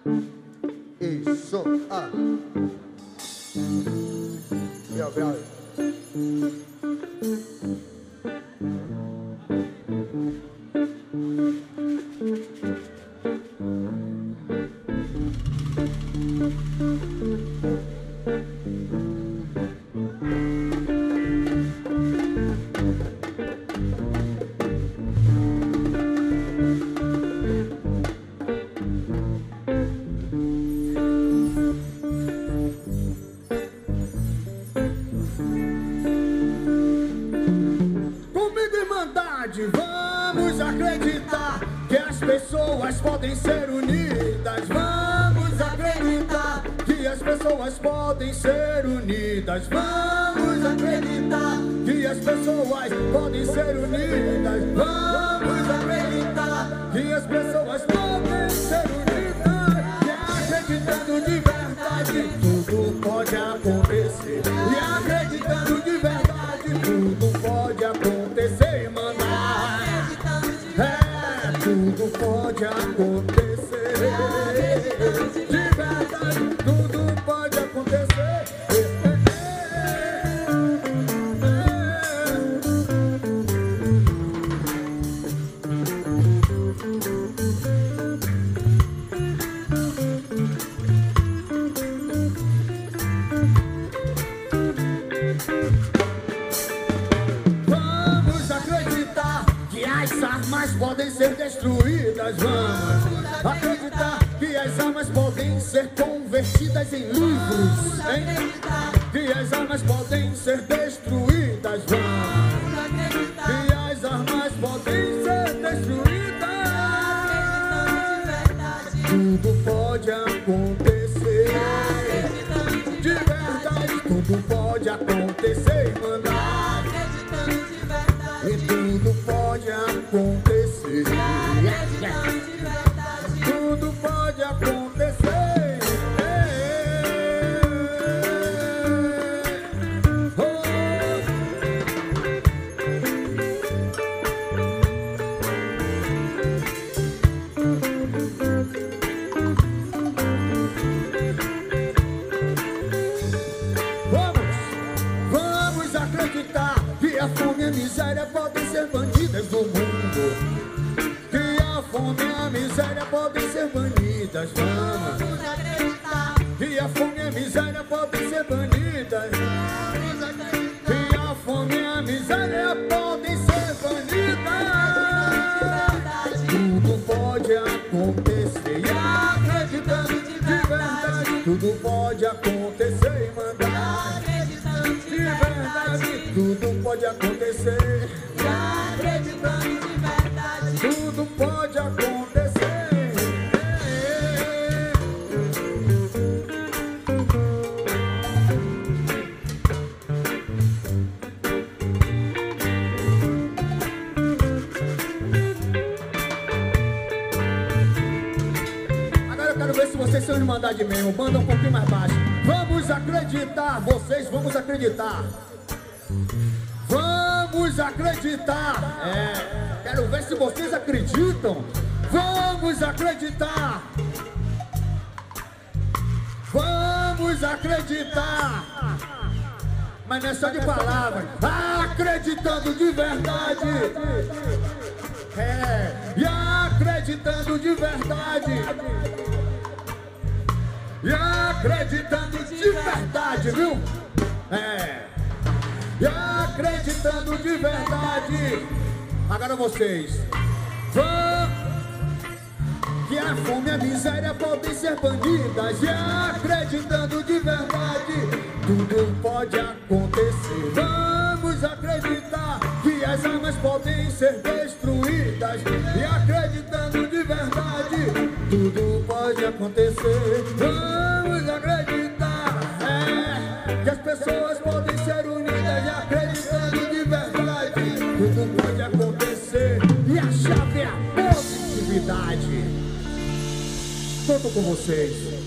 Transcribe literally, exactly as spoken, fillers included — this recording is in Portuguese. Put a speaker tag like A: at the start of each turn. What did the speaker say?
A: Isso, ah. Meu, meu.
B: Vamos acreditar que as pessoas podem ser unidas. Vamos acreditar que as pessoas podem ser unidas. Vamos acreditar que as pessoas podem ser unidas. Vamos acreditar que as pessoas podem ser unidas. E acreditando de verdade, tudo pode acontecer. E acreditando de verdade, tudo pode acontecer, mano. Tudo pode acontecer. De verdade, tudo pode acontecer. Vamos acreditar que as armas podem ser destruídas. Vamos acreditar que as armas podem ser convertidas em livros, hein? Que as armas podem ser destruídas. Vamos que as armas podem ser destruídas. Tudo pode acontecer. De verdade, tudo pode acontecer, mano. E tudo pode acontecer. Tudo pode acontecer. Vamos, vamos acreditar que a fome e a miséria podem ser banidas do mundo. Que a fome e a miséria podem ser banidas. Vamos acreditar que a fome e a miséria podem ser banidas. Que a fome e a miséria podem ser banidas. Tudo pode acontecer. E acreditando de verdade, tudo pode acontecer e mandar. De verdade, tudo pode acontecer. Acreditando de verdade, tudo pode acontecer. Agora eu quero ver se vocês são irmandade mesmo. Banda um pouquinho mais baixo. Vamos acreditar, vocês vamos acreditar. Vamos acreditar. É, quero ver se vocês acreditam. Vamos acreditar. Vamos acreditar. Mas não é só de palavras. Acreditando de verdade. É, e acreditando de verdade. E acreditando de verdade, viu? É. E acreditando de verdade. Agora vocês. Vamos. Que a fome e a miséria podem ser banidas. E acreditando de verdade, tudo pode acontecer. Vamos acreditar que as armas podem ser destruídas. E acreditando de verdade, tudo pode acontecer. Vamos acreditar, é, que as pessoas podem ser unidas. E acreditando de verdade, tudo pode acontecer. E a chave é a positividade. Conto com vocês.